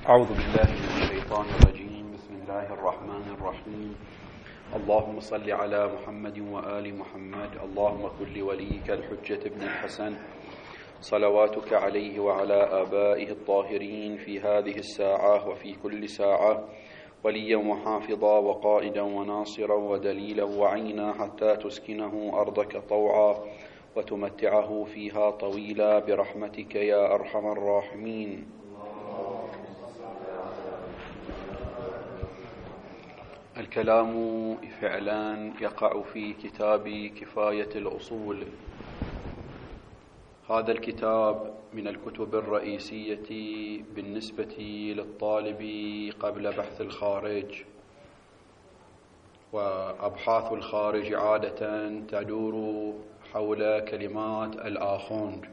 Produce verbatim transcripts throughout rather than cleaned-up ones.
أعوذ بالله من الشيطان الرجيم. بسم الله الرحمن الرحيم. اللهم صل على محمد وآل محمد. اللهم كن لوليك الحجة ابن الحسن صلواتك عليه وعلى آبائه الطاهرين في هذه الساعة وفي كل ساعة وليا وحافظا وقائدا وناصرا ودليلا وعينا حتى تسكنه أرضك طوعا وتمتعه فيها طويلا برحمتك يا أرحم الراحمين. الكلام فعلا يقع في كتاب كفاية الأصول. هذا الكتاب من الكتب الرئيسية بالنسبة للطالب قبل بحث الخارج، وأبحاث الخارج عادة تدور حول كلمات الآخوند،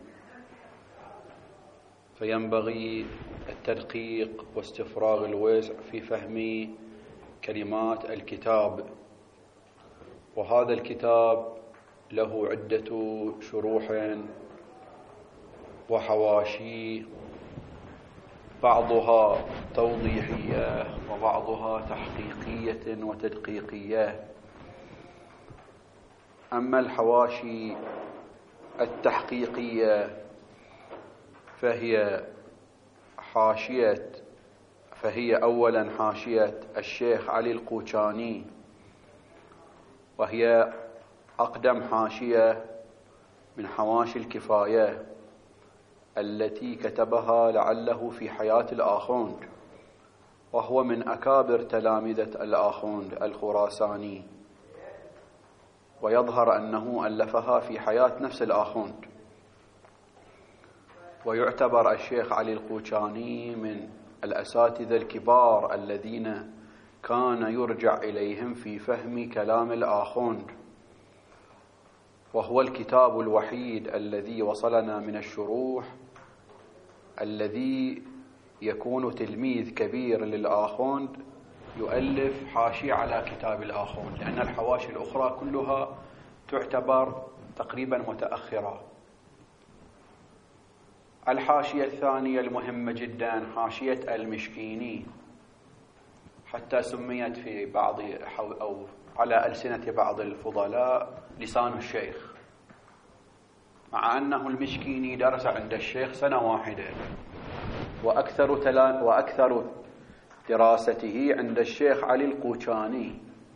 فينبغي التدقيق واستفراغ الوسع في فهم كلمات الكتاب. وهذا الكتاب له عدة شروح وحواشي، بعضها توضيحية وبعضها تحقيقية وتدقيقية. أما الحواشي التحقيقية فهي حاشية فهي أولا حاشية الشيخ علي القوشاني، وهي أقدم حاشية من حواشي الكفاية التي كتبها لعله في حياة الآخوند، وهو من أكابر تلامذة الآخوند الخراساني، ويظهر أنه ألفها في حياة نفس الآخوند. ويعتبر الشيخ علي القوشاني من الأساتذة الكبار الذين كان يرجع إليهم في فهم كلام الآخوند، وهو الكتاب الوحيد الذي وصلنا من الشروح الذي يكون تلميذ كبير للآخوند يؤلف حاشية على كتاب الآخوند، لأن الحواشي الأخرى كلها تعتبر تقريبا متأخرة. الحاشية الثانية المهمة جدا حاشية المشكيني، حتى سميت في بعض أو على ألسنة بعض الفضلاء لسان الشيخ، مع أنه المشكيني درس عند الشيخ سنة واحدة، وأكثر تلا وأكثر دراسته عند الشيخ علي القوشاني،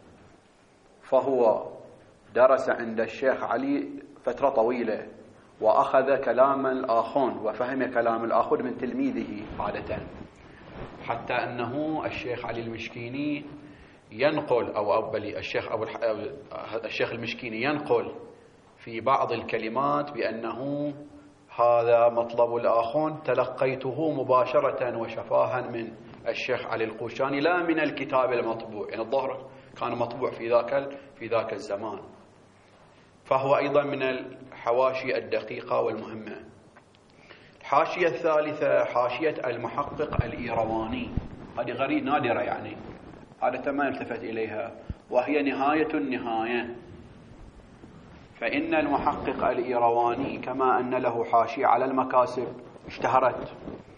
فهو درس عند الشيخ علي فترة طويلة، وأخذ كلام الآخوند وفهم كلام الآخوند من تلميذه عادة، حتى أنه الشيخ علي المشكيني ينقل أو أبلي الشيخ أبو الح... الشيخ المشكيني ينقل في بعض الكلمات بأنه هذا مطلب الآخوند تلقيته مباشرة وشفاها من الشيخ علي القوشاني لا من الكتاب المطبوع، يعني الظهر كان مطبوع في ذاك في ذاك الزمان. فهو أيضا من الحواشي الدقيقة والمهمة. الحاشية الثالثة حاشية المحقق الإيرواني، هذه غريب نادرة، يعني عادة ما يلتفت إليها، وهي نهاية النهاية. فإن المحقق الإيرواني كما أن له حاشية على المكاسب اشتهرت،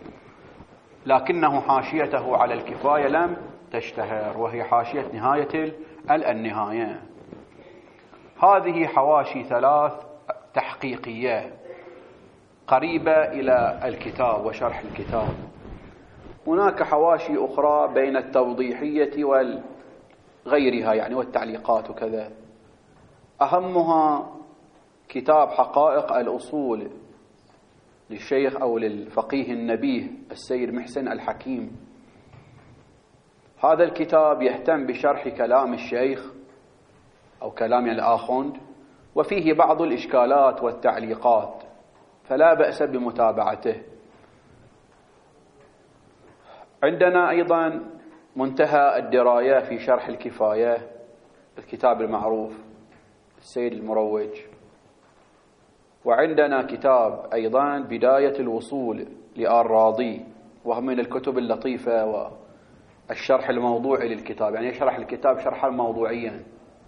لكنه حاشيته على الكفاية لم تشتهر، وهي حاشية نهاية النهاية. هذه حواشي ثلاث تحقيقية قريبة إلى الكتاب وشرح الكتاب. هناك حواشي أخرى بين التوضيحية وغيرها، يعني والتعليقات وكذا. أهمها كتاب حقائق الأصول للشيخ أو للفقيه النبيه السيد محسن الحكيم. هذا الكتاب يهتم بشرح كلام الشيخ أو كلام الآخوند، وفيه بعض الإشكالات والتعليقات، فلا بأس بمتابعته. عندنا أيضا منتهى الدراية في شرح الكفاية، الكتاب المعروف السيد المروج. وعندنا كتاب أيضا بداية الوصول لآل راضي، وهو من الكتب اللطيفة والشرح الموضوعي للكتاب، يعني يشرح الكتاب شرحا موضوعيا.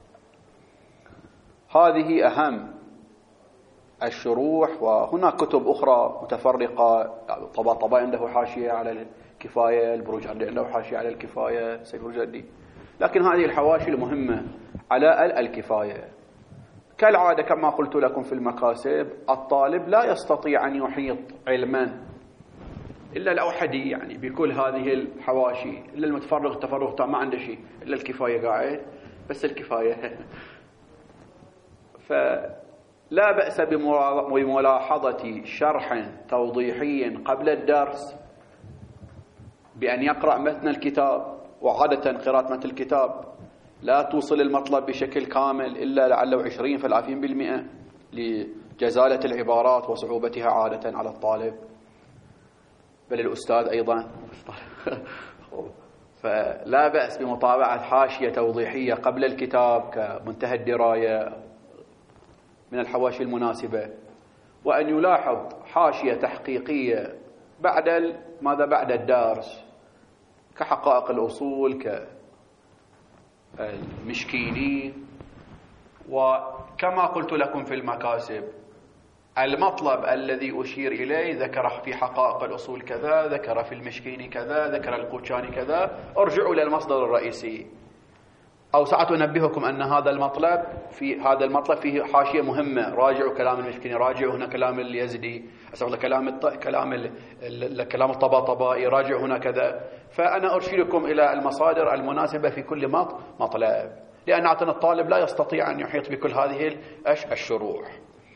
هذه أهم الشروح. وهناك كتب أخرى متفرقة، طبا طبا عنده حاشية على كفاية، البروجردي عنده حاشية على الكفاية، سيد البروجردي. لكن هذه الحواشي المهمة على الكفاية. كالعادة كما قلت لكم في المكاسب، الطالب لا يستطيع أن يحيط علما إلا الأوحدي يعني بكل هذه الحواشي، إلا المتفرغ تفرغ ما عنده شيء إلا الكفاية قاعد بس الكفاية. فلا بأس بملاحظة شرح توضيحي قبل الدرس بأن يقرأ متن الكتاب، وعادة قراءة متن الكتاب لا توصل المطلب بشكل كامل إلا لعله عشرين ثلاثين بالمئة لجزالة العبارات وصعوبتها عادة على الطالب، بل الأستاذ أيضا. فلا بأس بمطابعة حاشية توضيحية قبل الكتاب كمنتهى الدراية من الحواشي المناسبة، وأن يلاحظ حاشية تحقيقية بعد ماذا بعد الدرس كحقائق الأصول كالمشكيني. وكما قلت لكم في المكاسب، المطلب الذي أشير إليه ذكر في حقائق الأصول كذا، ذكر في المشكيني كذا، ذكر القوشاني كذا، ارجعوا إلى المصدر الرئيسي. أو ساعات أنبهكم أن هذا المطلب في هذا المطلب فيه حاشية مهمة، راجعوا كلام المشكيني، راجعوا هنا كلام اليزدي، أسأل كلام الط... كلام ال... كلام الطباطبائي، راجعوا هنا كذا. فأنا أرشدكم إلى المصادر المناسبة في كل مطلب، لأن عادة الطالب لا يستطيع أن يحيط بكل هذه الشروح.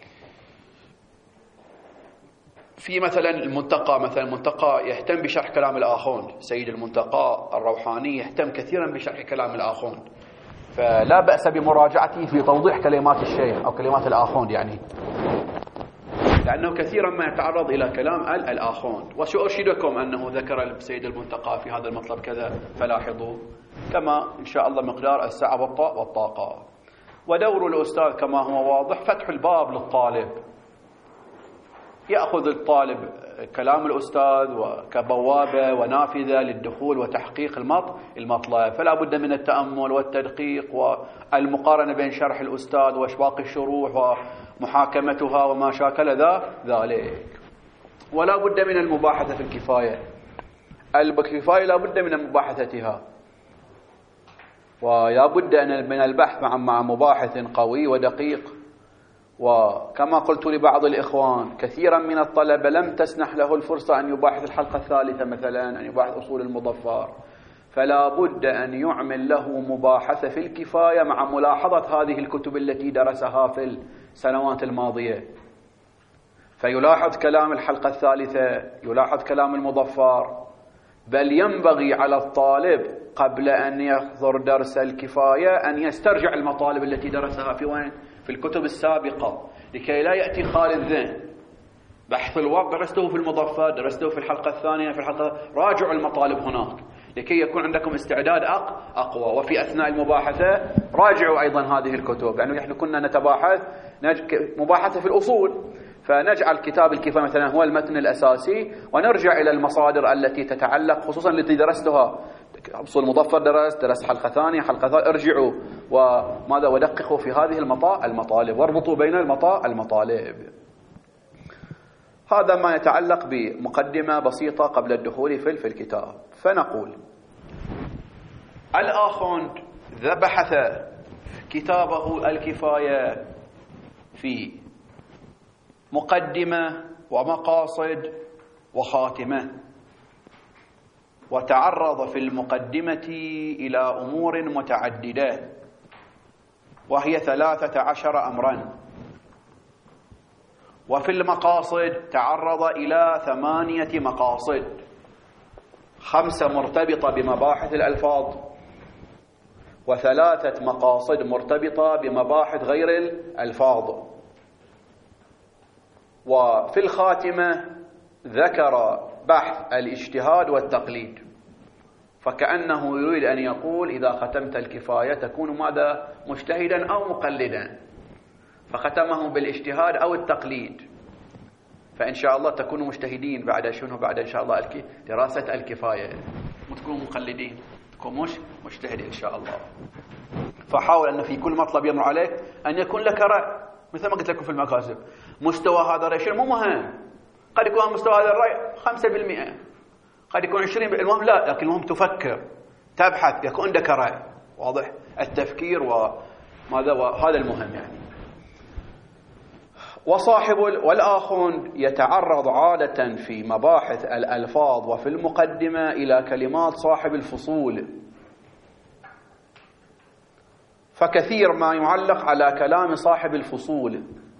في مثلا المنتقى، مثلا المنتقى يهتم بشرح كلام الآخون، سيد المنتقى الروحاني يهتم كثيرا بشرح كلام الآخون، فلا بأس بمراجعته في توضيح كلمات الشيخ أو كلمات الآخون يعني، لأنه كثيرا ما يتعرض إلى كلام الآخون. وسأرشدكم أنه ذكر السيد المنتقى في هذا المطلب كذا، فلاحظوا كما إن شاء الله مقدار السعة والطاقة. ودور الأستاذ كما هو واضح فتح الباب للطالب، يأخذ الطالب كلام الأستاذ وكبوابة ونافذة للدخول وتحقيق المطلب. فلا بد من التأمل والتدقيق والمقارنة بين شرح الأستاذ وأشواق الشروح ومحاكمتها وما شاكل ذلك. ولا بد من المباحثة في الكفاية، الكفاية لا بد من مباحثتها، ولا بد من البحث مع مباحث قوي ودقيق. وكما قلت لبعض الإخوان، كثيرا من الطلبة لم تسنح له الفرصة أن يباحث الحلقة الثالثة مثلا، أن يباحث أصول المظفر، فلا بد أن يعمل له مباحثة في الكفاية مع ملاحظة هذه الكتب التي درسها في السنوات الماضية، فيلاحظ كلام الحلقة الثالثة، يلاحظ كلام المظفر. بل ينبغي على الطالب قبل أن يحضر درس الكفاية أن يسترجع المطالب التي درسها في وين؟ في الكتب السابقة، لكي لا يأتي خالي الذهن. بحث الوقت درسته في المظفر، درسته في الحلقة الثانية، في الحلقة راجعوا المطالب هناك لكي يكون عندكم استعداد أقوى. وفي أثناء المباحثة راجعوا أيضا هذه الكتب، يعني نحن كنا نتباحث مباحثة في الأصول، فنجعل كتاب الكفاية مثلا هو المتن الأساسي، ونرجع إلى المصادر التي تتعلق خصوصا التي درستها. أصول المظفر درس درس حلقة ثانية، حلقة ثانية، ارجعوا وماذا ودققوا في هذه المطالب، واربطوا بين المطالب. هذا ما يتعلق بمقدمة بسيطة قبل الدخول في الكتاب. فنقول الآخوند بحث كتابه الكفاية في مقدمة ومقاصد وخاتمة، وتعرض في المقدمة إلى أمور متعددة وهي ثلاثة عشر أمرا، وفي المقاصد تعرض إلى ثمانية مقاصد، خمسة مرتبطة بمباحث الألفاظ، وثلاثة مقاصد مرتبطة بمباحث غير الألفاظ. وفي الخاتمة ذكر بحث الاجتهاد والتقليد، فكأنه يريد أن يقول إذا ختمت الكفاية تكون ماذا؟ مجتهدا أو مقلدا، فختمه بالاجتهاد أو التقليد. فإن شاء الله تكونوا مجتهدين بعد شنو؟ بعد إن شاء الله دراسة الكفاية، مو تكونوا مقلدين، تكون مش مجتهد إن شاء الله. فحاول أن في كل مطلب يمر عليك أن يكون لك رأي، مثل ما قلت لكم في المكاسب، مستوى هذا الرأي مو مهم، قد يكون مستوى هذا الرأي خمسة بالمئة، قد يكون عشرين بالمئة، المهم لا، لكن المهم تفكر تبحث يكون عندك رأي واضح، التفكير وماذا، وهذا المهم يعني. وصاحب والآخون يتعرض عادة في مباحث الألفاظ وفي المقدمة إلى كلمات صاحب الفصول، فكثير ما يعلق على كلام صاحب الفصول.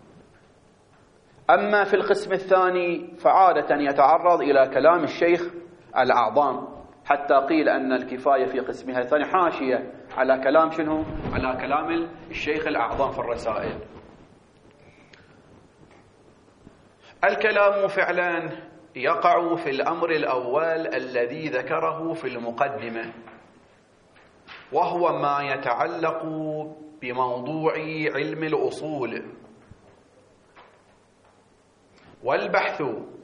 أما في القسم الثاني فعادة يتعرض إلى كلام الشيخ الأعظم، حتى قيل أن الكفاية في قسمها الثاني حاشية على كلام شنو؟ على كلام الشيخ الأعظم في الرسائل. الكلام فعلا يقع في الأمر الأول الذي ذكره في المقدمة، وهو ما يتعلق بموضوع علم الأصول. والبحث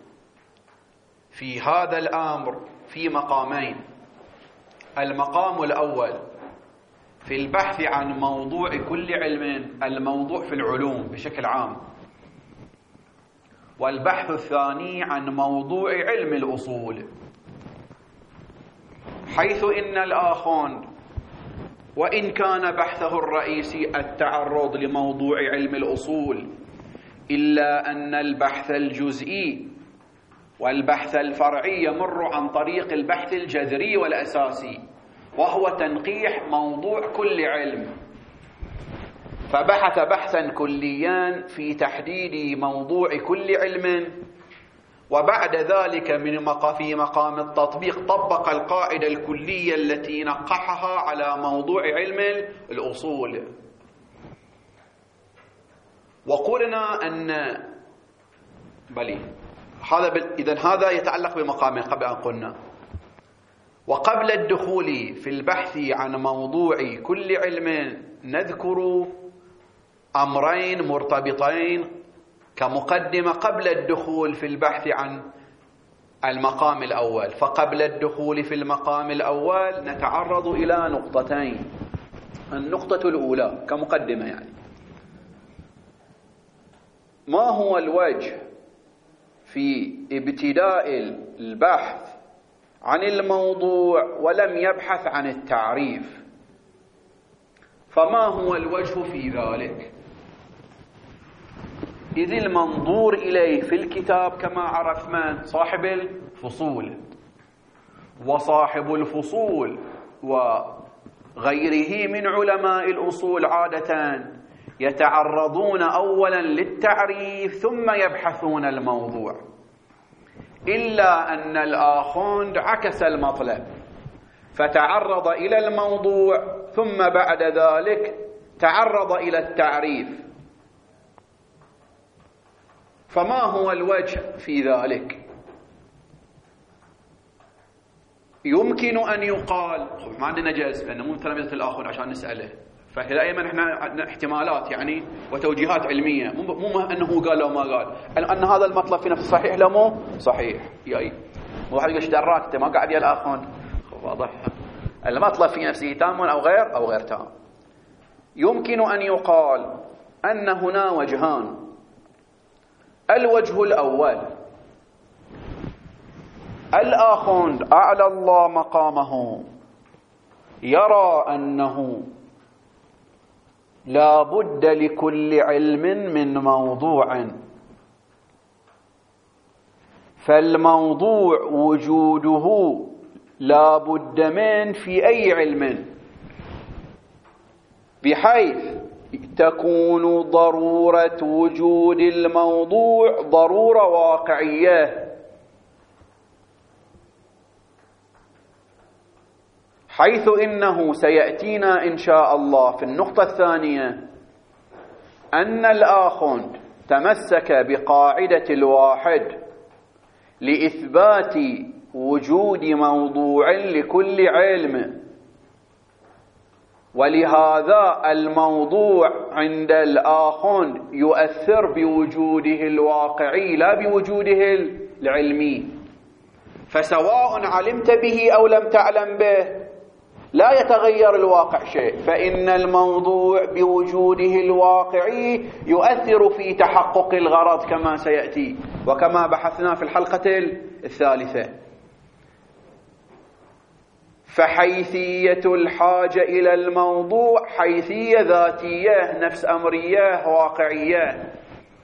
في هذا الأمر في مقامين: المقام الأول في البحث عن موضوع كل علم، الموضوع في العلوم بشكل عام، والبحث الثاني عن موضوع علم الأصول، حيث إن الآخون وإن كان بحثه الرئيسي التعرض لموضوع علم الأصول، إلا أن البحث الجزئي والبحث الفرعي يمر عن طريق البحث الجذري والأساسي، وهو تنقيح موضوع كل علم. فبحث بحثا كليا في تحديد موضوع كل علم، وبعد ذلك من في مقام التطبيق طبق القاعدة الكلية التي نقحها على موضوع علم الأصول. وقلنا أن بلي هذا بل... إذن هذا يتعلق بمقامين قبل أن قلنا. وقبل الدخول في البحث عن موضوع كل علم نذكر أمرين مرتبطين كمقدمة قبل الدخول في البحث عن المقام الأول. فقبل الدخول في المقام الأول نتعرض إلى نقطتين. النقطة الأولى كمقدمة يعني: ما هو الوجه في ابتداء البحث عن الموضوع ولم يبحث عن التعريف؟ فما هو الوجه في ذلك؟ إذ المنظور إليه في الكتاب كما عرفنا صاحب الفصول، وصاحب الفصول وغيره من علماء الأصول عادة يتعرضون أولا للتعريف ثم يبحثون الموضوع، إلا أن الآخوند عكس المطلب، فتعرض إلى الموضوع ثم بعد ذلك تعرض إلى التعريف. فما هو الوجه في ذلك؟ يمكن أن يقال ما عندنا جزم لأنه مو تلاميذة الآخر عشان نسأله، فدائما احنا عندنا احتمالات يعني وتوجيهات علمية، مو مو أنه قال أو ما قال، أن هذا المطلب في نفس صحيح لا مو صحيح. يعني واحد يقول ايش دراك انت ما قاعد يا الآخر؟ واضح المطلب في نفسه تام أو غير أو غير تام. يمكن أن يقال أن هنا وجهان: الوجه الأول الآخوند أعلى الله مقامه يرى أنه لا بد لكل علم من موضوع، فالموضوع وجوده لا بد من في أي علم، بحيث تكون ضرورة وجود الموضوع ضرورة واقعية، حيث إنه سيأتينا إن شاء الله في النقطة الثانية أن الآخوند تمسك بقاعدة الواحد لإثبات وجود موضوع لكل علم، ولهذا الموضوع عند الآخوند يؤثر بوجوده الواقعي لا بوجوده العلمي. فسواء علمت به أو لم تعلم به لا يتغير الواقع شيء، فإن الموضوع بوجوده الواقعي يؤثر في تحقق الغرض كما سيأتي وكما بحثنا في الحلقة الثالثة. فحيثية الحاجة إلى الموضوع حيثية ذاتية، نفس أمرية واقعية.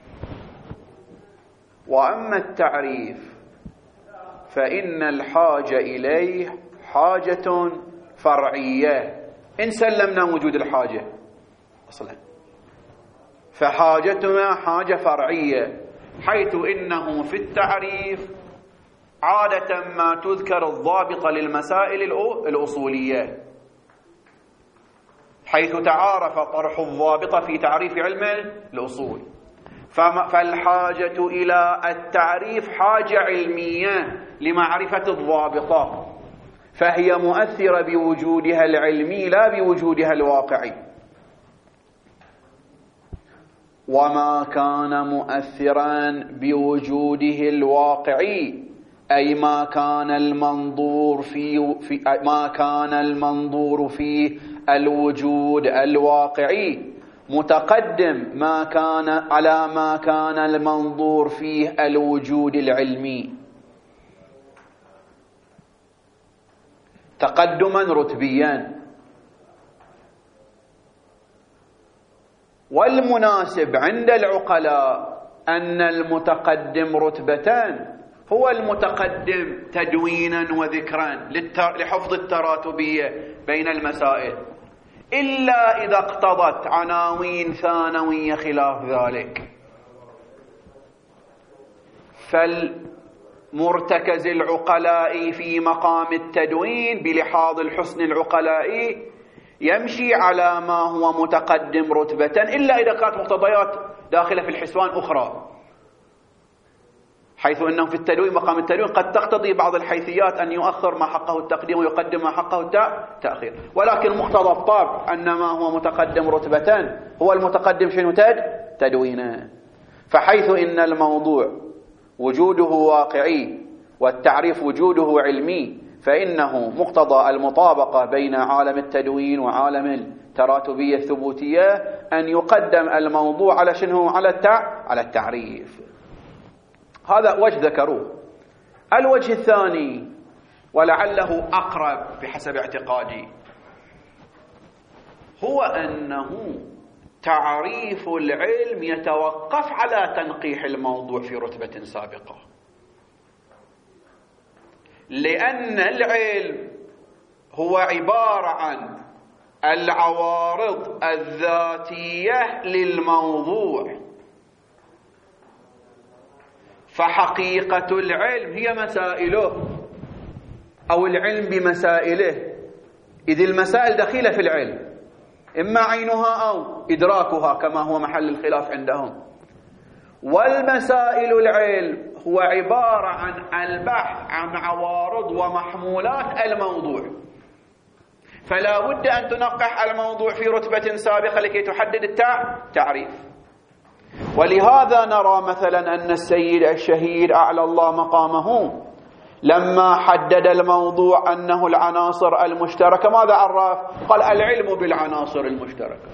وأما التعريف فإن الحاجة إليه حاجة فرعية، إن سلمنا وجود الحاجة أصلا فحاجتنا حاجة فرعية، حيث إنه في التعريف عادة ما تذكر الضابطة للمسائل الأصولية، حيث تعارف طرح الضابطة في تعريف علم الأصول. فالحاجة إلى التعريف حاجة علمية لمعرفة الضابطة، فهي مؤثرة بوجودها العلمي لا بوجودها الواقعي. وما كان مؤثرا بوجوده الواقعي أي ما كان المنظور في, في ما كان المنظور فيه الوجود الواقعي متقدم ما كان على ما كان المنظور فيه الوجود العلمي تقدما رتبيا. والمناسب عند العقلاء أن المتقدم رتبتان هو المتقدم تدوينا وذكرا لحفظ التراتبية بين المسائل، إلا إذا اقتضت عناوين ثانوية خلاف ذلك. فالمرتكز العقلائي في مقام التدوين بلحاظ الحسن العقلائي يمشي على ما هو متقدم رتبة، إلا إذا كانت مقتضيات داخلة في الحسبان أخرى، حيث أنه في التدوين مقام التدوين قد تقتضي بعض الحيثيات أن يؤخر ما حقه التقديم ويقدم ما حقه التأخير، ولكن مقتضى الطبع أن ما هو متقدم رتبة هو المتقدم شنو تد تدوينه. فحيث إن الموضوع وجوده واقعي والتعريف وجوده علمي، فإنه مقتضى المطابقة بين عالم التدوين وعالم التراتبية الثبوتية أن يقدم الموضوع على شنو على التع... على التعريف. هذا وجه ذكروه. الوجه الثاني ولعله أقرب بحسب اعتقادي هو أنه تعريف العلم يتوقف على تنقيح الموضوع في رتبة سابقة، لأن العلم هو عبارة عن العوارض الذاتية للموضوع، فحقيقة العلم هي مسائله أو العلم بمسائله، إذ المسائل دخيلة في العلم، إما عينها أو إدراكها كما هو محل الخلاف عندهم. والمسائل العلم هو عبارة عن البحث عن عوارض ومحمولات الموضوع، فلا بد أن تنقح الموضوع في رتبة سابقة لكي تحدد التعريف. ولهذا نرى مثلا أن السيد الشهيد أعلى الله مقامه لما حدد الموضوع أنه العناصر المشتركة ماذا عرف؟ قال العلم بالعناصر المشتركة.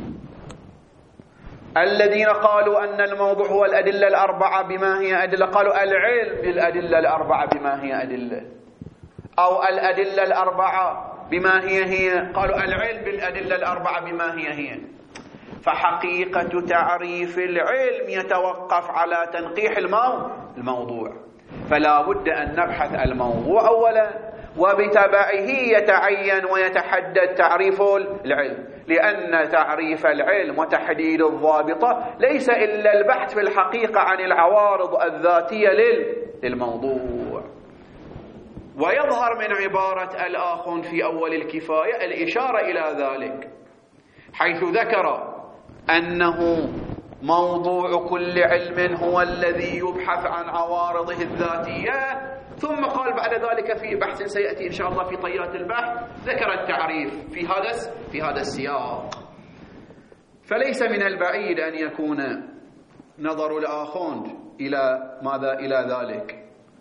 الذين قالوا أن الموضوع هو الأدلة الأربعة بما هي أدلة قالوا العلم بالأدلة الأربعة بما هي أدلة، أو الأدلة الأربعة بما هي هي قالوا العلم بالأدلة الأربعة بما هي هي. فحقيقة تعريف العلم يتوقف على تنقيح الموضوع، فلا بد أن نبحث الموضوع أولا، وبتبعه يتعين ويتحدد تعريف العلم، لأن تعريف العلم وتحديد الضابطة ليس إلا البحث في الحقيقة عن العوارض الذاتية للموضوع. ويظهر من عبارة الآخون في أول الكفاية الإشارة إلى ذلك، حيث ذكر أنه موضوع كل علم هو الذي يبحث عن عوارضه الذاتية، ثم قال بعد ذلك في بحث سيأتي إن شاء الله في طيات البحث ذكر التعريف في هذا في هذا السياق. فليس من البعيد أن يكون نظر الآخوند إلى ماذا إلى ذلك،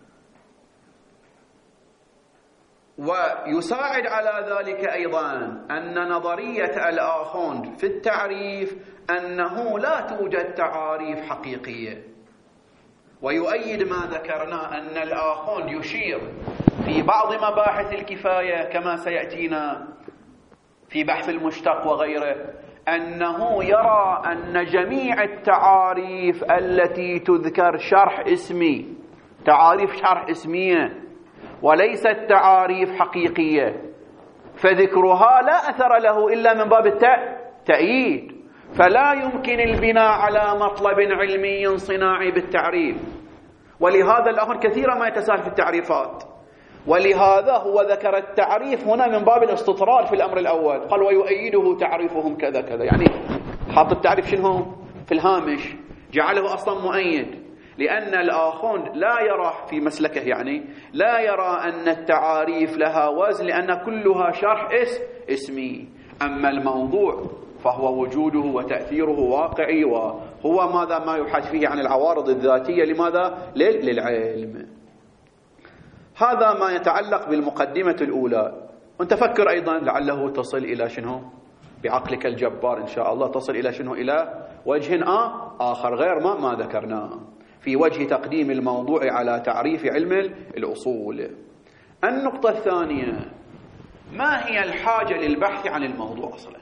ويساعد على ذلك أيضا أن نظرية الآخوند في التعريف أنه لا توجد تعاريف حقيقية، ويؤيد ما ذكرنا أن الآخوند يشير في بعض مباحث الكفاية كما سيأتينا في بحث المشتق وغيره أنه يرى أن جميع التعاريف التي تذكر شرح اسمي، تعاريف شرح اسمية وليست تعاريف حقيقية، فذكرها لا أثر له إلا من باب التأييد، فلا يمكن البناء على مطلب علمي صناعي بالتعريف. ولهذا الأمر كثيرا ما يتساهل في التعريفات، ولهذا هو ذكر التعريف هنا من باب الاستطراد في الأمر الأول، قال ويؤيده تعريفهم كذا كذا، يعني حاط التعريف شنو في الهامش، جعله أصلا مؤيد، لأن الآخون لا يرى في مسلكه، يعني لا يرى أن التعاريف لها وزن لأن كلها شرح اس اسمي. أما الموضوع فهو وجوده وتأثيره واقعي، وهو ماذا ما يبحث فيه عن العوارض الذاتية، لماذا؟ للعلم. هذا ما يتعلق بالمقدمة الأولى. وانت فكر أيضا لعله تصل إلى شنو بعقلك الجبار إن شاء الله، تصل إلى شنو إلى وجه آه آخر غير ما ما ذكرناه في وجه تقديم الموضوع على تعريف علم الأصول. النقطة الثانية، ما هي الحاجة للبحث عن الموضوع أصلا؟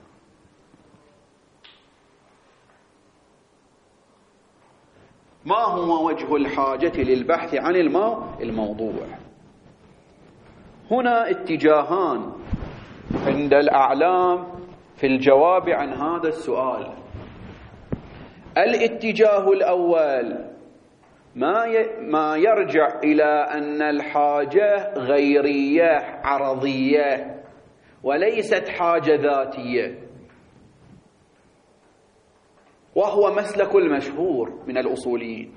ما هو وجه الحاجة للبحث عن الموضوع؟ هنا اتجاهان عند الأعلام في الجواب عن هذا السؤال. الاتجاه الأول ما ما يرجع إلى أن الحاجة غيرية عرضية وليست حاجة ذاتية، وهو مسلك المشهور من الأصوليين،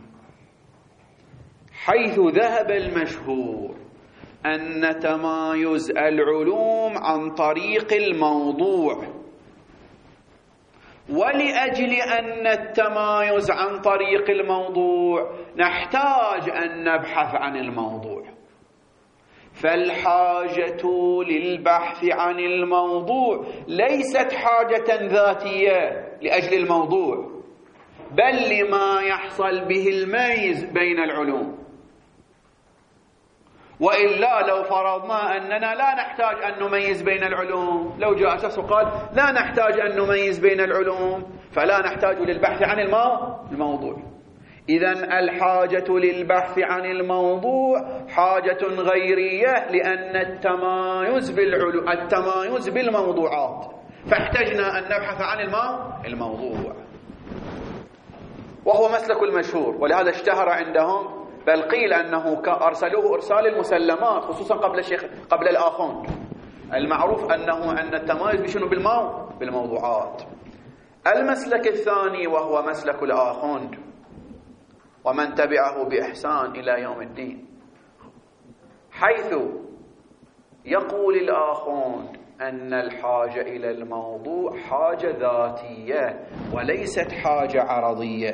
حيث ذهب المشهور أن تمايز العلوم عن طريق الموضوع، ولأجل أن التمايز عن طريق الموضوع نحتاج أن نبحث عن الموضوع، فالحاجة للبحث عن الموضوع ليست حاجة ذاتية لأجل الموضوع، بل لما يحصل به الميز بين العلوم. وإلا لو فرضنا أننا لا نحتاج أن نميز بين العلوم، لو جاء شخص وقال لا نحتاج أن نميز بين العلوم فلا نحتاج للبحث عن الموضوع. إذن الحاجة للبحث عن الموضوع حاجة غيرية، لأن التمايز بالعلوم التمايز بالموضوعات، فاحتجنا أن نبحث عن الموضوع، وهو مسلك المشهور. ولهذا اشتهر عندهم، بل قيل أنه أرسلوه إرسال المسلمات، خصوصا قبل الشيخ قبل الآخون. المعروف أنه أن التمايز بشنو بالمو بالموضوعات. المسلك الثاني وهو مسلك الآخون ومن تبعه بإحسان إلى يوم الدين، حيث يقول الآخون أن الحاجة إلى الموضوع حاجة ذاتية وليست حاجة عرضية،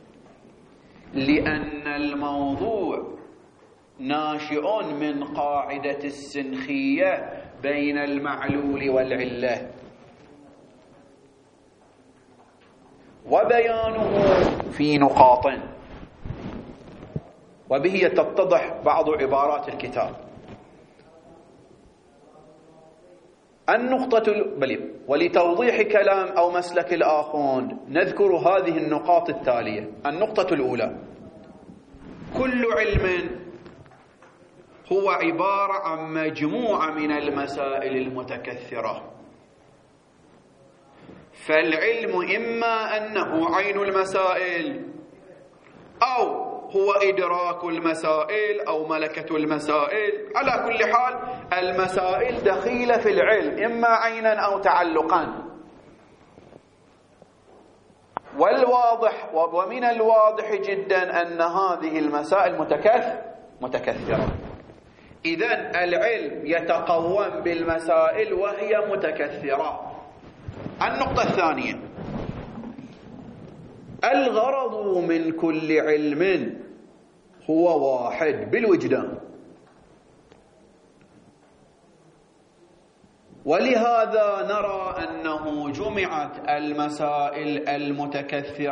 لأن الموضوع ناشئ من قاعدة السنخية بين المعلول والعلة، وبيانه في نقاط، وبه تتضح بعض عبارات الكتاب. النقطة بل ولتوضيح كلام أو مسلك الآخون نذكر هذه النقاط التالية. النقطة الأولى: كل علم هو عبارة عن مجموعة من المسائل المتكثرة، فالعلم إما أنه عين المسائل، أو هو إدراك المسائل، أو ملكة المسائل. على كل حال المسائل دخيلة في العلم، إما عينا أو تعلقا. والواضح ومن الواضح جدا أن هذه المسائل متكثر متكثرة. إذن العلم يتقوم بالمسائل وهي متكثرة. النقطة الثانية: الغرض من كل علم هو واحد بالوجدان، ولهذا نرى أنه جمعت المسائل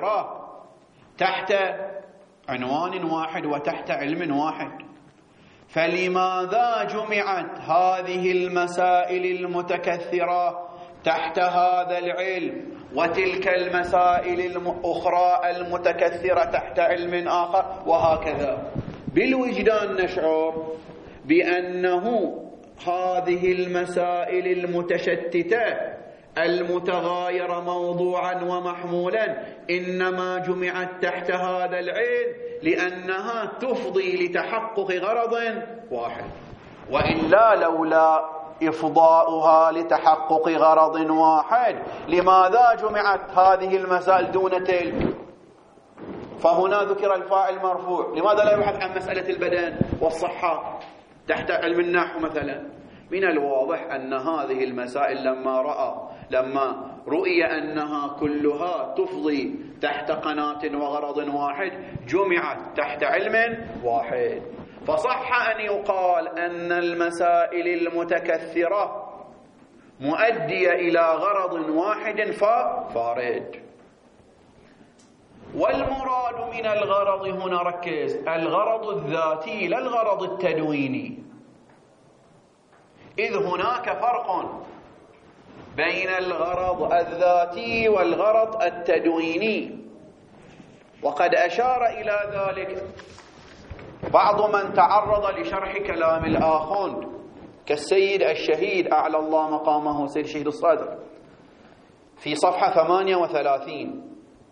المتكثرة تحت عنوان واحد وتحت علم واحد، فلماذا جمعت هذه المسائل المتكثرة تحت هذا العلم وتلك المسائل الأخرى المتكثرة تحت علم آخر؟ وهكذا بالوجدان نشعر بأنه هذه المسائل المتشتتة المتغايرة موضوعا ومحمولا إنما جمعت تحت هذا العلم لأنها تفضي لتحقق غرض واحد، وإلا لولا إفضاؤها لتحقق غرض واحد لماذا جمعت هذه المسائل دون تلك؟ فهنا ذكر الفاعل مرفوع، لماذا لا يبحث عن مسألة البدن والصحة تحت علم النحو مثلا؟ من الواضح أن هذه المسائل لما رأى لما رؤي أنها كلها تفضي تحت قناة وغرض واحد جمعت تحت علم واحد. فصح أن يقال أن المسائل المتكثرة مؤدية إلى غرض واحد فارد. والمراد من الغرض هنا ركز الغرض الذاتي لا الغرض التدويني، إذ هناك فرق بين الغرض الذاتي والغرض التدويني، وقد أشار إلى ذلك بعض من تعرض لشرح كلام الآخوند كالسيد الشهيد أعلى الله مقامه سيد شهيد الصدر في صفحة ثمانية وثلاثين.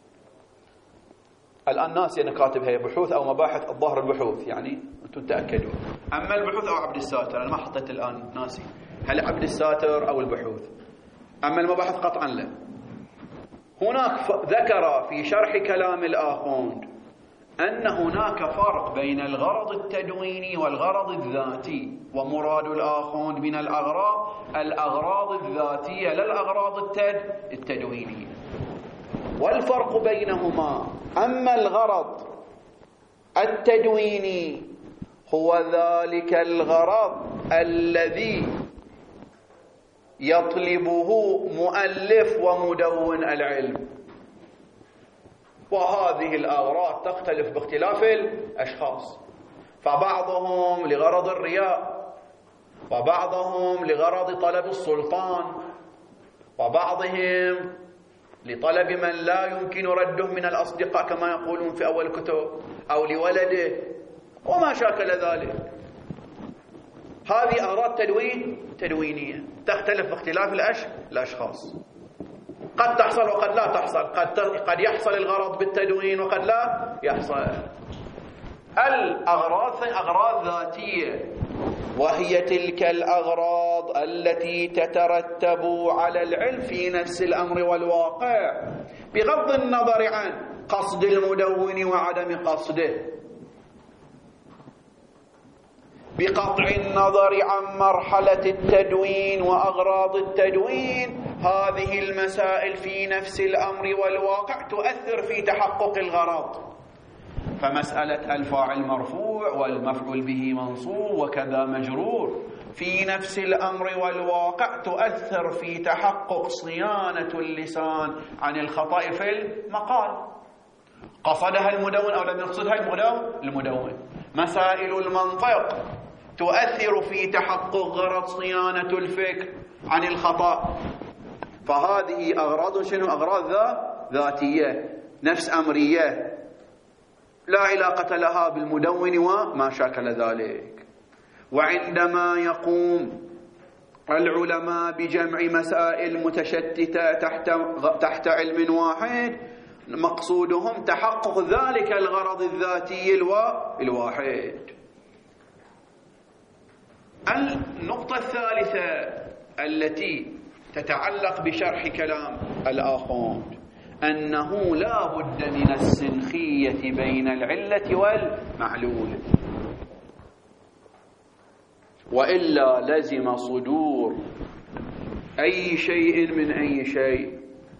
الآن ناسي أنا كاتب هي بحوث أو مباحث، الظاهر البحوث يعني أنتم تأكدوا، أما البحوث أو عبد الساتر أنا ما حطيت الآن ناسي هل عبد الساتر أو البحوث، أما المباحث قطعا لا. هناك ذكر في شرح كلام الآخوند أن هناك فرق بين الغرض التدويني والغرض الذاتي، ومراد الآخوند من الأغراض الأغراض الذاتية لا الأغراض التدوينية، والفرق بينهما أما الغرض التدويني هو ذلك الغرض الذي يطلبه مؤلف ومدون العلم، وهذه الأغراض تختلف باختلاف الأشخاص، فبعضهم لغرض الرياء، وبعضهم لغرض طلب السلطان، وبعضهم لطلب من لا يمكن رده من الأصدقاء كما يقولون في أول الكتب، أو لولده وما شاكل ذلك. هذه أغراض تدوين تدوينية تختلف باختلاف الأش... الأشخاص، قد تحصل وقد لا تحصل، قد قد يحصل الغرض بالتدوين وقد لا يحصل. الأغراض أغراض ذاتية، وهي تلك الأغراض التي تترتب على العلم في نفس الأمر والواقع بغض النظر عن قصد المدون وعدم قصده، بقطع النظر عن مرحلة التدوين وأغراض التدوين. هذه المسائل في نفس الأمر والواقع تؤثر في تحقق الغرض، فمسألة الفاعل مرفوع والمفعول به منصوب وكذا مجرور في نفس الأمر والواقع تؤثر في تحقق صيانة اللسان عن الخطأ في المقال، قصدها المدون أو لم يقصدها المدون. مسائل المنطق تؤثر في تحقق غرض صيانة الفكر عن الخطأ، فهذه أغراض شنو؟ أغراض ذاتية نفس أمرية لا علاقة لها بالمدون وما شاكل ذلك. وعندما يقوم العلماء بجمع مسائل متشتتة تحت تحت علم واحد مقصودهم تحقق ذلك الغرض الذاتي الواحد. النقطة الثالثة التي تتعلق بشرح كلام الآخوند أنه لا بد من السنخية بين العلة والمعلول، وإلا لزم صدور أي شيء من أي شيء،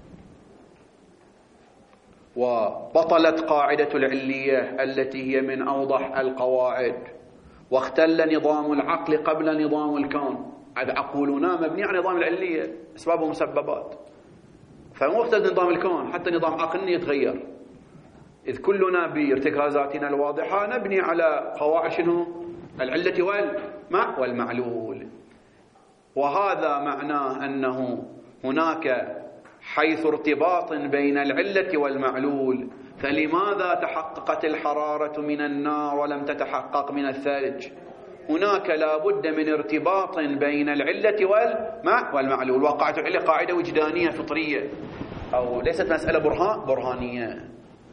وبطلت قاعدة العلية التي هي من أوضح القواعد، واختل نظام العقل قبل نظام الكون. عقولنا مبني على نظام العلية، أسباب ومسببات، فمو اختل نظام الكون حتى نظام عقلنا يتغير، إذ كلنا بارتكازاتنا الواضحة نبني على قواعد شنو؟ العلة والمع والمعلول. وهذا معناه أنه هناك حيث ارتباط بين العلة والمعلول، فلماذا تحققت الحرارة من النار ولم تتحقق من الثلج؟ هناك لا بد من ارتباط بين العلة والمع والمعلول. وقعت العلة قاعدة وجدانية فطرية، أو ليست مسألة برهان برهانية.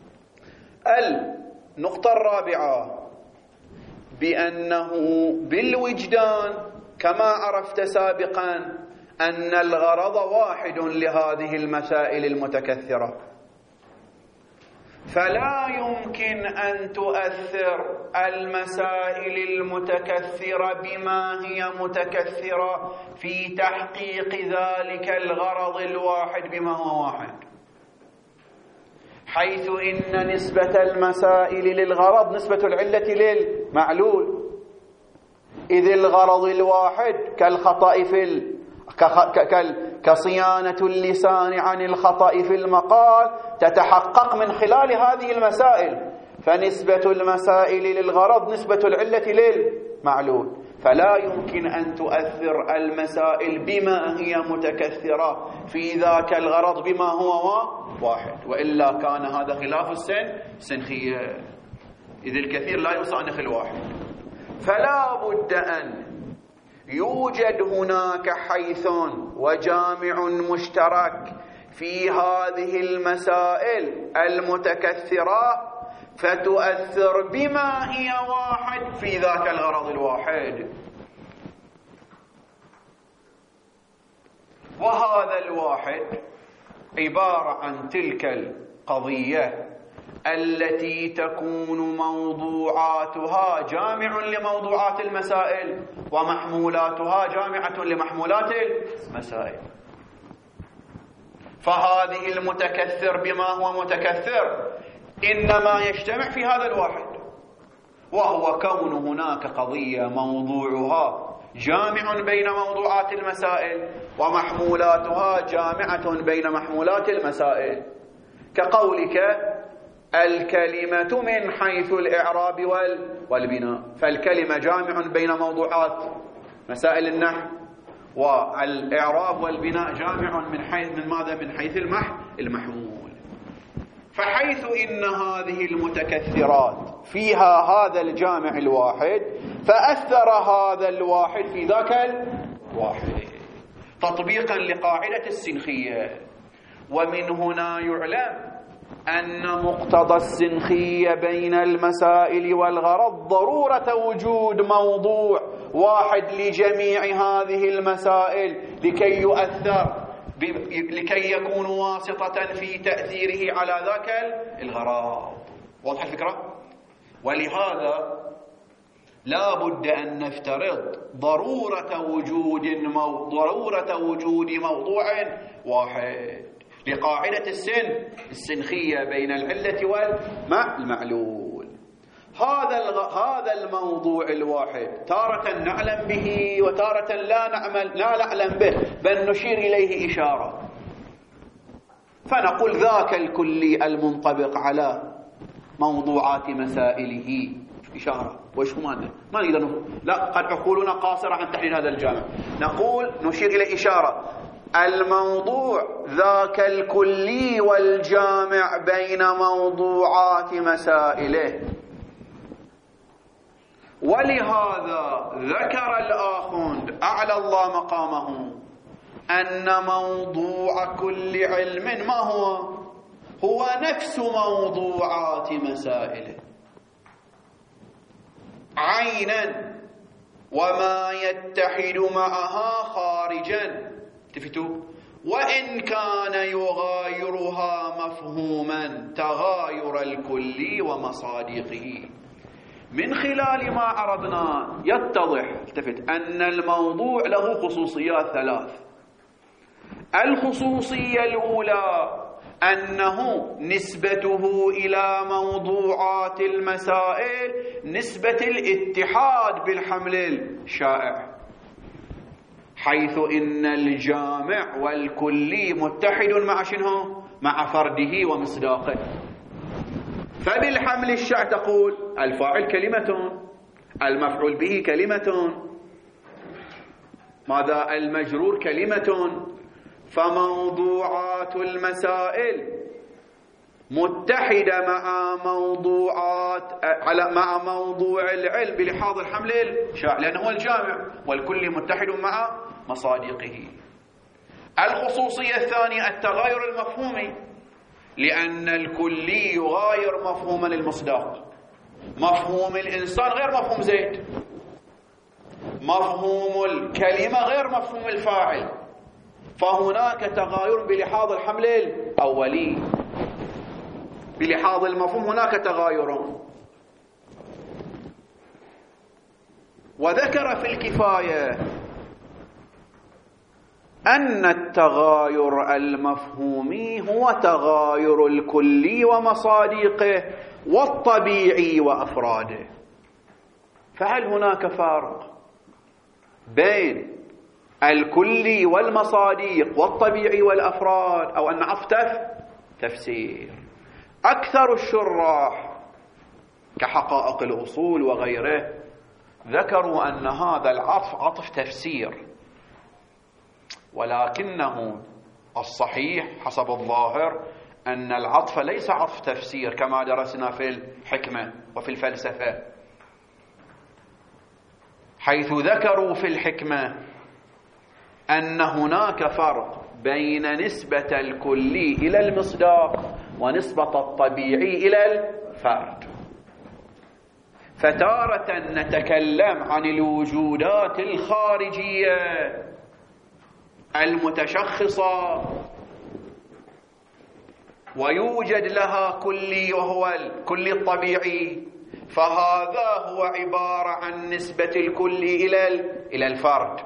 النقطة الرابعة بأنه بالوجدان كما عرفت سابقا أن الغرض واحد لهذه المسائل المتكثرة، فلا يمكن أن تؤثر المسائل المتكثرة بما هي متكثرة في تحقيق ذلك الغرض الواحد بما هو واحد، حيث إن نسبة المسائل للغرض نسبة العلة للمعلول، إذ الغرض الواحد كالخطأ في ال... كصيانة اللسان عن الخطأ في المقال تتحقق من خلال هذه المسائل، فنسبة المسائل للغرض نسبة العلة للمعلول، فلا يمكن أن تؤثر المسائل بما هي متكثرة في ذاك الغرض بما هو واحد، وإلا كان هذا خلاف السن السنخية، إذ الكثير لا يصانخ الواحد. فلا بد أن يوجد هناك حيث وجامع مشترك في هذه المسائل المتكثرة فتؤثر بما هي واحد في ذاك الغرض الواحد. وهذا الواحد عبارة عن تلك القضية التي تكون موضوعاتها جامع لموضوعات المسائل ومحمولاتها جامعة لمحمولات المسائل. فهذه المتكثر بما هو متكثر إنما يجتمع في هذا الواحد، وهو كون هناك قضية موضوعها جامع بين موضوعات المسائل ومحمولاتها جامعة بين محمولات المسائل، كقولك الكلمة من حيث الإعراب والبناء، فالكلمة جامع بين موضوعات مسائل النحو، والإعراب والبناء جامع من حيث من ماذا؟ من حيث المح المحمول. فحيث إن هذه المتكثرات فيها هذا الجامع الواحد، فأثر هذا الواحد في ذاك الواحد تطبيقا لقاعدة السنخية. ومن هنا يعلم أن مقتضى السنخية بين المسائل والغرض ضرورة وجود موضوع واحد لجميع هذه المسائل لكي يؤثر لكي يكون واسطة في تأثيره على ذاك الغرض. واضح الفكرة؟ ولهذا لا بد أن نفترض ضرورة وجود مو... ضرورة وجود موضوع واحد لقاعدة السن السنخية بين العلة والمعلول. هذا الغ... هذا الموضوع الواحد تارة نعلم به وتارة لا نعمل لا نعلم به، بل نشير إليه إشارة، فنقول ذاك الكلي المنطبق على موضوعات مسائله إشارة. وإيش هو ماذا؟ ما نقدر نقول لا، قد عقولنا قاصرة عن تحليل هذا الجامع. نقول نشير إلى إشارة الموضوع ذاك الكلي والجامع بين موضوعات مسائله. ولهذا ذكر الآخوند أعلى الله مقامه أن موضوع كل علم ما هو؟ هو نفس موضوعات مسائله عينا، وما يتحد معها خارجا. تفتوا؟ وإن كان يغايرها مفهوما تغاير الكلي ومصادقه. من خلال ما عرضنا يتضح التفت أن الموضوع له خصوصيات ثلاث. الخصوصية الأولى أنه نسبته إلى موضوعات المسائل نسبة الاتحاد بالحمل الشائع، حيث إن الجامع والكلي متحد مع شنو؟ مع فرده ومصداقه. فبالحمل الشائع تقول الفاعل كلمة، المفعول به كلمة، ماذا؟ المجرور كلمة. فموضوعات المسائل متحدة مع موضوعات على مع موضوع العلم بلحاظ الحمل الشائع، لأنه هو الجامع، والكل متحد مع مصادقه. الخصوصية الثانية التغاير المفهومي، لأن الكلي يغاير مفهوما المصداق. مفهوم الإنسان غير مفهوم زيد، مفهوم الكلمة غير مفهوم الفاعل، فهناك تغاير بلحاظ الحمل الأولي. بلحاظ المفهوم هناك تغاير. وذكر في الكفاية أن التغاير المفهومي هو تغاير الكلي ومصادقه والطبيعي وأفراده. فهل هناك فرق بين الكلي والمصادق والطبيعي والأفراد، أو أن عطف تفسير؟ أكثر الشراح كحقائق الأصول وغيره ذكروا أن هذا العطف عطف تفسير، ولكنه الصحيح حسب الظاهر أن العطف ليس عطف تفسير كما درسنا في الحكمة وفي الفلسفة، حيث ذكروا في الحكمة أن هناك فرق بين نسبة الكلي إلى المصداق ونسبة الطبيعي إلى الفرد. فتارة نتكلم عن الوجودات الخارجية المتشخصة ويوجد لها كلي وهو الكلي الطبيعي، فهذا هو عبارة عن نسبة الكلي إلى إلى الفرد،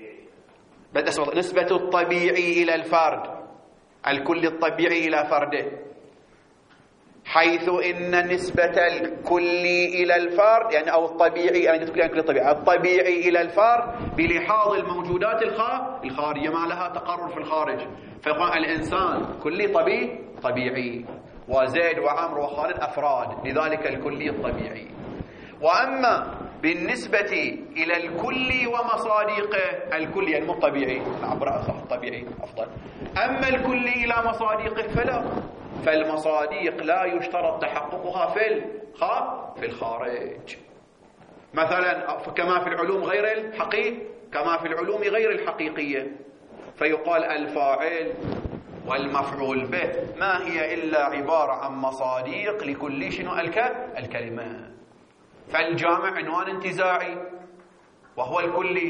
نسبة الطبيعي إلى الفرد، الكلي الطبيعي إلى فرده، حيث إن نسبة الكلي إلى الفرد يعني أو الطبيعي يعني تقول يعني الطبيعي الطبيعي إلى الفرد بلحاظ الموجودات الخارجية ما لها تقرر في الخارج، فيقول الإنسان كلي طبيعي طبيعي، وزيد وعمر وخالد أفراد، لذلك الكلي الطبيعي. وأما بالنسبة إلى الكلي ومصادقه، الكلي يعني مو الطبيعي، العبر أصح الطبيعي أفضل، أما الكلي إلى مصادقه فلا، فالمصادق لا يشترط تحققها في في الخارج. مثلا كما في العلوم غير الحقيقية، كما في العلوم غير الحقيقية، فيقال الفاعل والمفعول به ما هي إلا عبارة عن مصادق لكل شنو الكلمة. فالجامع عنوان انتزاعي وهو الكلي،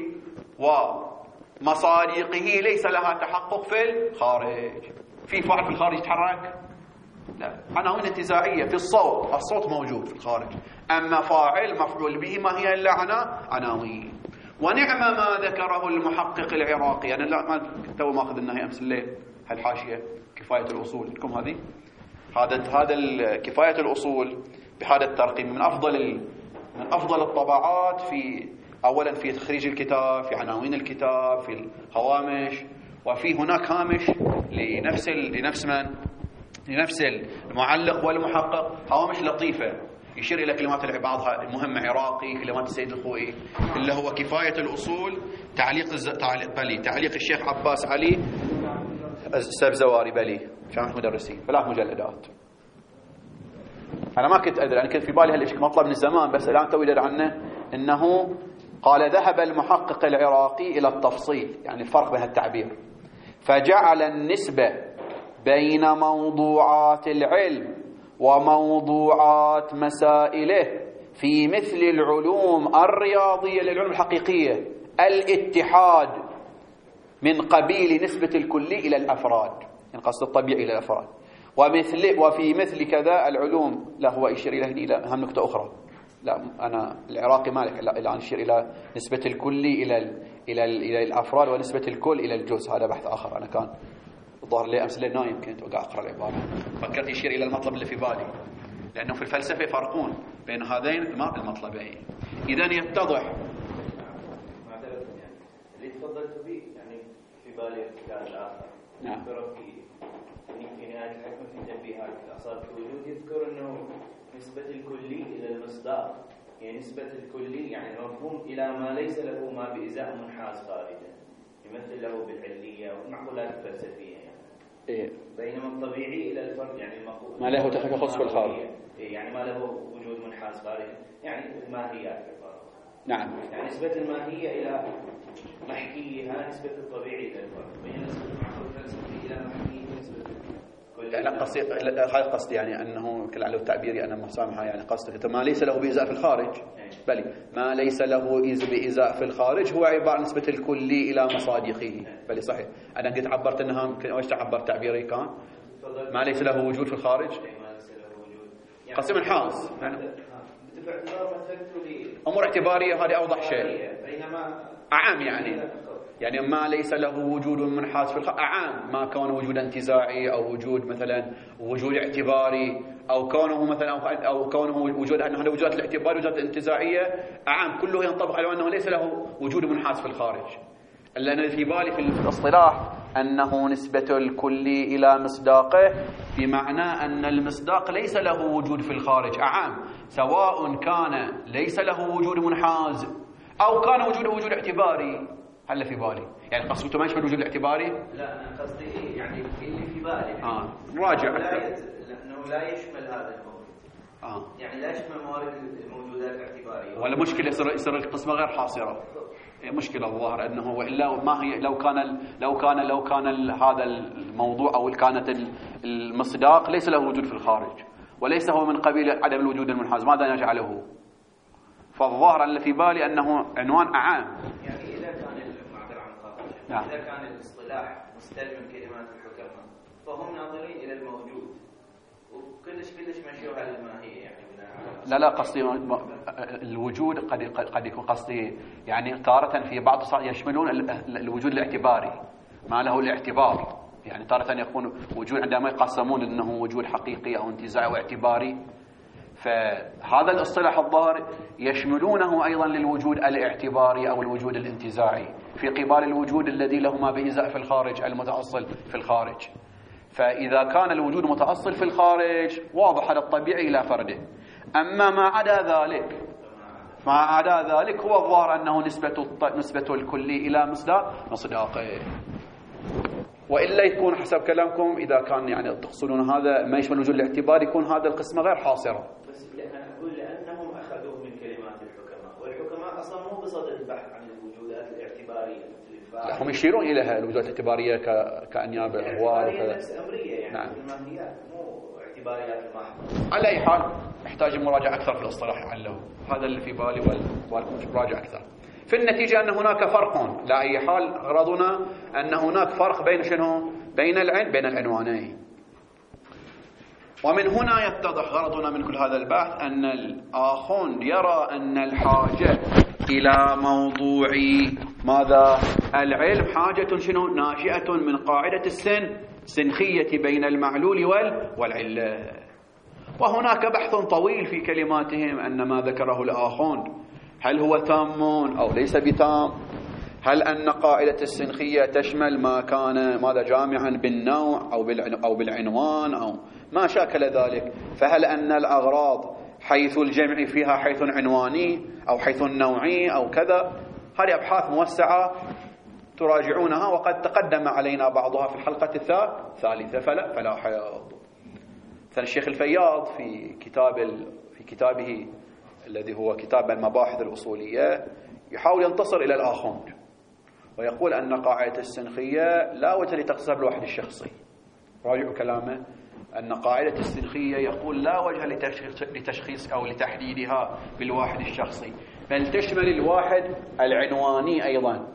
ومصادقه ليس لها تحقق في الخارج. في فاعل في الخارج يتحرك؟ لا، عناوين انتزاعية. في الصوت، الصوت موجود في الخارج، أما فاعل مفعول به ما هي إلا عنا عناوين. ونعم ما ذكره المحقق العراقي، أنا لا ما تو ما أخذ النهي أمس الليل هالحاشية كفاية الأصول لكم هذه، هذا هذا كفاية الأصول بهذا الترقيم من أفضل من أفضل الطبعات في أولا في تخريج الكتاب، في عناوين الكتاب، في الهوامش، وفي هناك هامش لنفس لنفس من لنفس المعلق والمحقق، هوامش لطيفة يشير إلى كلمات بعضها المهمة عراقي، كلمات السيد الخوئي، اللي هو كفاية الأصول، تعليق تعليق بلي تعليق الشيخ عباس علي السبزواري بلي جامعة مدرسين، ثلاث مجلدات. أنا ما كنت أدري، أنا كنت في بالي هالشيء مطلب من الزمان، بس الآن توي أدري عنه أنه قال ذهب المحقق العراقي إلى التفصيل، يعني الفرق بين التعبير، فجعل النسبة بين موضوعات العلم وموضوعات مسائله في مثل العلوم الرياضية للعلوم الحقيقية الاتحاد من قبيل نسبة الكلي إلى الأفراد، يعني قصد الطبيعي إلى الأفراد، ومثل وفي مثل كذا العلوم. لا هو يشير إلى إلى أهم نقطة أخرى، لا أنا العراقي مالك لا الآن يشير إلى نسبة الكلي إلى ال إلى ال إلى الأفراد ونسبة الكل إلى الجزء، هذا بحث آخر. أنا كان الظاهر لي أمس الليل نايم كنت وقاعد أقرأ العبارة، فكرت يشير إلى المطلب اللي في بالي، لأنه في الفلسفة يفرقون بين هذين المطلبين. إذن يتضح يعني اللي تفضلت به يعني في بالي ارتكاز آخر. نعم. في نهاية الحكمة في تنبيهات الأصاب في وجود يذكر أنه نسبة الكلي إلى المصداق يعني نسبة الكلي يعني مفهوم إلى ما ليس له ما بإزاء منحاز خارجا يمثل له بالعلية والمعقولات الفلسفية يعني. إيه. بينما الطبيعي إلى الفرد يعني المفهوم ما له تخصص في الخارج. إيه يعني ما له وجود منحاز خارجا يعني الماهيات في الفرد. نعم. يعني نسبة الماهية إلى محكيها نسبة الطبيعي إلى الفرد. بين نسبة المعقول الفلسفي إلى محكيه نسبة لا قصدي هذا قصدي يعني انه كل على التعبيري انا مسامحه يعني قصدي ما ليس له بإزاء في الخارج بل ما ليس له بإزاء في الخارج هو عباره عن نسبه الكلي الى مصادقه. بل صحيح انا قد عبرت انها يمكن ايش تعبر تعبيري كان ما ليس له وجود في الخارج قسم منحاز يعني امور اعتباريه هذه اوضح شيء اعم يعني يعني ما ليس له وجود منحاز في الخارج أعام ما كونه وجود انتزاعي أو وجود مثلا وجود اعتباري أو كونه مثلا أو كونه وجود أن هذا وجود الاعتبار وجود الانتزاعية أعام كله ينطبق على أنه ليس له وجود منحاز في الخارج. لأن في بالي في الاصطلاح أنه نسبة الكلي إلى مصداقه بمعنى أن المصداق ليس له وجود في الخارج أعام سواء كان ليس له وجود منحاز أو كان وجوده وجود اعتباري. هل في بالي يعني قصته ما يشمل الوجود الاعتباري؟ لا أنا قصدي يعني اللي في بالي آه راجع لأنه لا يشمل هذا الموجود آه يعني لا يشمل موارد الموجودات الاعتبارية ولا مشكلة يصير يصير القسمة غير حاصرة. هي مشكلة الظاهر أنه وإلا ما هي لو كان لو كان لو كان هذا الموضوع أو كانت المصداق ليس له وجود في الخارج وليس هو من قبيل عدم الوجود المنحاز ماذا نجعله؟ فالظاهر اللي في بالي أنه عنوان أعام. يعني إذا كان المعذرة عن الخطأ نعم. إذا كان الاصطلاح مستلزم كلمات الحكماء فهم ناظرين إلى الموجود وكلش كلش مشيوها للماهية يعني لا لا قصدي الوجود قد قد يكون قصدي يعني تارة في بعض يشملون الوجود الاعتباري ما له الاعتبار يعني تارة يكون وجود عندما يقسمون انه وجود حقيقي او انتزاعي او اعتباري فهذا الاصطلاح الظاهر يشملونه ايضا للوجود الاعتباري او الوجود الانتزاعي في قبال الوجود الذي له ما بإزاء في الخارج المتأصل في الخارج. فإذا كان الوجود متأصل في الخارج واضح هذا الطبيعي إلى فرده. أما ما عدا ذلك ما عدا ذلك هو الظاهر أنه نسبة نسبة الكلي إلى مصداق مصداقه. وإلا يكون حسب كلامكم إذا كان يعني تقصدون هذا ما يشمل الوجود الاعتباري يكون هذا القسمة غير حاصرة. بس أنا أقول لأنهم أخذوه من كلمات الحكماء والحكماء أصلا مو بصدد البحث عن الوجودات الاعتبارية لا هم يشيرون إليها الوجودات الاعتبارية كأنياب الأهوال وكذا. نفس أمرية يعني نعم. الماهيات مو اعتباريات المحض. على أي حال يحتاج مراجعة أكثر في الاصطلاح عنه هذا اللي في بالي والكم مراجعة أكثر. في النتيجة أن هناك فرق لا أي حال غرضنا أن هناك فرق بين شنو بين العين بين العنوانين. ومن هنا يتضح غرضنا من كل هذا البحث أن الآخوند يرى أن الحاجة إلى موضوع ماذا العلم حاجة شنو ناشئة من قاعدة السن سنخية بين المعلول والعلة. وهناك بحث طويل في كلماتهم أن ما ذكره الآخوند هل هو تام أو ليس بتام هل أن قاعدة السنخية تشمل ما كان ماذا جامعا بالنوع أو أو بالعنوان أو ما شاكل ذلك فهل أن الأغراض حيث الجمع فيها حيث عنواني أو حيث النوعي أو كذا. هذه أبحاث موسعة تراجعونها وقد تقدم علينا بعضها في الحلقة الثالثة فلا فلا حياض. الشيخ الفياض في كتاب في كتابه الذي هو كتاب المباحث الأصولية يحاول ينتصر إلى الآخوند ويقول أن قاعدة السنخية لا وجه لتخصيصها بالواحد الشخصي. راجعوا كلامه أن قاعدة السنخية يقول لا وجه لتشخيص أو لتحديدها بالواحد الشخصي بل تشمل الواحد العنواني أيضا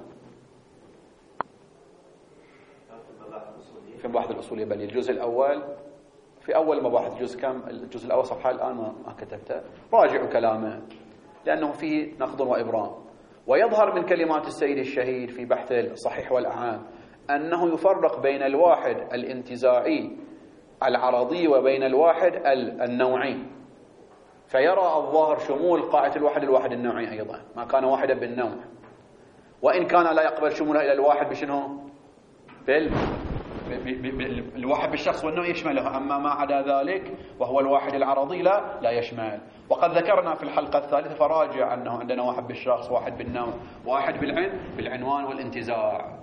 في المباحث الأصولية. بل الجزء الأول في أول مباحث الجزء كم الجزء الأول صفحة الآن ما كتبته راجعوا كلامه لأنه فيه نقد وإبرام. ويظهر من كلمات السيد الشهيد في بحث الصحيح والأعام أنه يفرق بين الواحد الانتزاعي العرضي وبين الواحد النوعي فيرى الظاهر شمول قاعدة الواحد الواحد النوعي أيضا ما كان واحدا بالنوع وإن كان لا يقبل شمولها إلى الواحد بشنو بال الواحد بالشخص والنوع يشمله، أما ما عدا ذلك وهو الواحد العرضي لا لا يشمل. وقد ذكرنا في الحلقة الثالثة فراجع أنه عندنا واحد بالشخص، واحد بالنوع، واحد بالعن بالعنوان والانتزاع.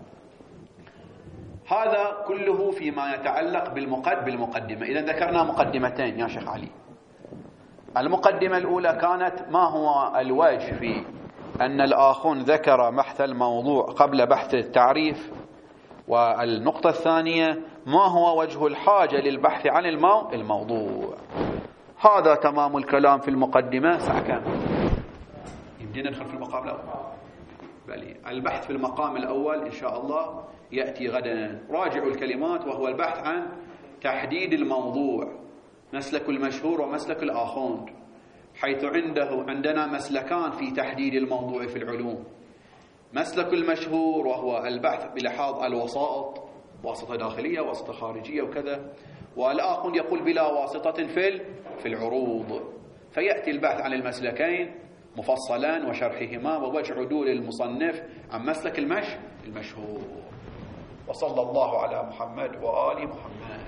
هذا كله فيما يتعلق بالمقد بالمقدمة. إذا ذكرنا مقدمتين يا شيخ علي. المقدمة الأولى كانت ما هو الوجه في أن الآخون ذكر بحث الموضوع قبل بحث التعريف، والنقطة الثانية ما هو وجه الحاجة للبحث عن المو... الموضوع. هذا تمام الكلام في المقدمة. ساعة كم؟ يمدينا ندخل في المقام الأول؟ بلي. البحث في المقام الأول إن شاء الله يأتي غدا. راجعوا الكلمات، وهو البحث عن تحديد الموضوع، مسلك المشهور ومسلك الآخوند، حيث عنده عندنا مسلكان في تحديد الموضوع في العلوم. مسلك المشهور وهو البحث بلحاظ الوسائط، واسطة داخلية واسطة خارجية وكذا، والآخوند يقول بلا واسطة في في العروض. فيأتي البحث عن المسلكين مفصلا وشرحهما ووجه عدول المصنف عن مسلك المش المشهور. وصلى الله على محمد وآل محمد.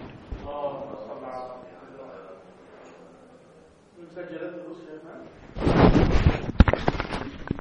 مسجلات الرسل.